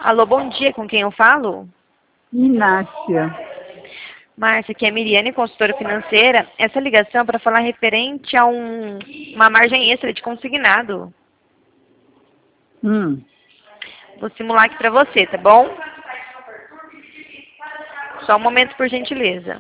Alô, bom dia, com quem eu falo? Inácia. Márcia, aqui é a Miriane, consultora financeira. Essa ligação é para falar referente a uma margem extra de consignado. Hum. Vou simular aqui para você, tá bom? Só um momento, por gentileza.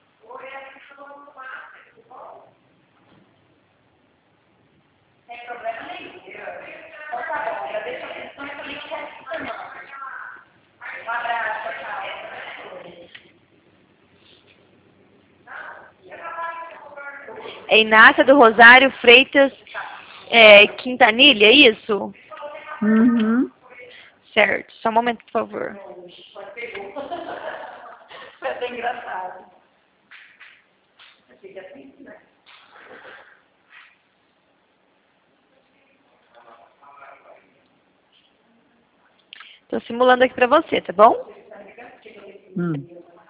É Inácia do Rosário Freitas Quintanilha, é isso? Uhum. Certo. Só um momento, por favor. Foi até engraçado. Estou simulando aqui para você, tá bom? Hum.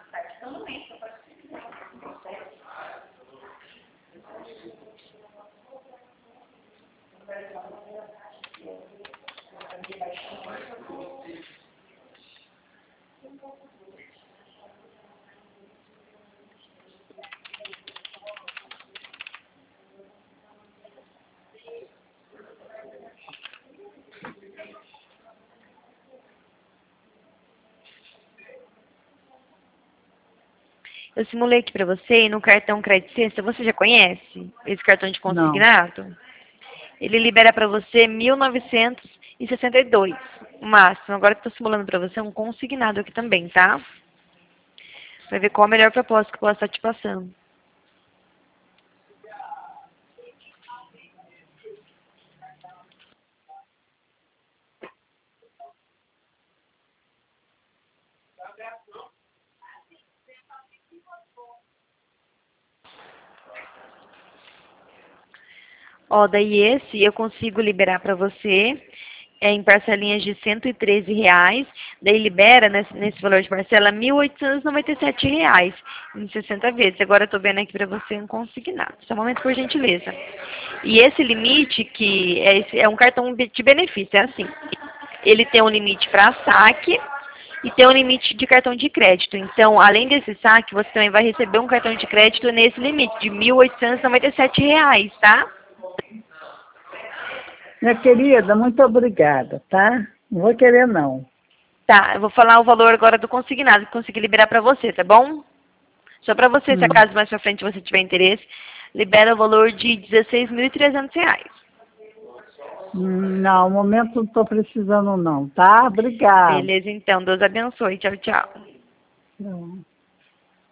Eu simulei aqui para você e no cartão Crédito Sexta, você já conhece esse cartão de Não. consignado? Ele libera para você 1.962, o máximo. Agora estou simulando para você um consignado aqui também, tá? Vai ver qual a melhor proposta que eu posso estar te passando. Ó, daí esse eu consigo liberar para você em parcelinhas de R$ 113. Daí libera nesse valor de parcela R$ 1.897 em 60 vezes. Agora eu estou vendo aqui para você um consignado. Só um momento, por gentileza. E esse limite, que é um cartão de benefício, é assim. Ele tem um limite para saque e tem um limite de cartão de crédito. Então, além desse saque, você também vai receber um cartão de crédito nesse limite de R$ 1.897, tá? Minha querida, muito obrigada, tá? Não vou querer, não. Tá, eu vou falar o valor agora do consignado que consegui liberar para você, tá bom? Só para você, se Hum. acaso mais pra frente você tiver interesse, libera o valor de R$ 16.300. Não, no momento não estou precisando, não, tá? Obrigada. Beleza, então. Deus abençoe. Tchau, tchau. Não.